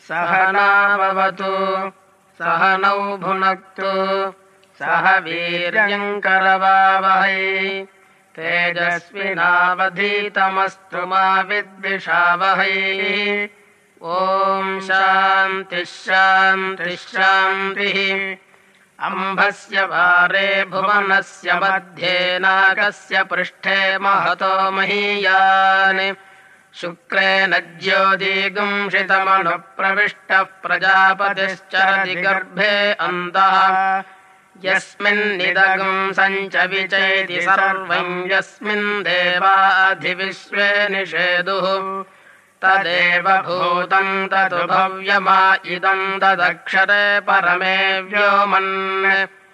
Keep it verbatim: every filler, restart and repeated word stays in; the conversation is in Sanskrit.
सहनाववतु सहनौ भुनक्तु सह वीर्यम् करवावहै तेजस्विनावधीतमस्तु मा विद्विषावहै। ॐ शान्तिः शान्तिः शान्तिः। अम्भस्य वारे भुवनस्य मध्ये नागस्य पृष्ठे महतो महीयान् शुक्रेण ज्योतिगुंषितमनुप्रविष्टः प्रजापतिश्चरति गर्भे अन्तः यस्मिन्निदगम् सञ्च विचैति सर्वम् यस्मिन् देवाधिविश्वे निषेदुः तदेव भूतम् तदु भव्यमा इदम् तदक्षरे परमे व्योमन्।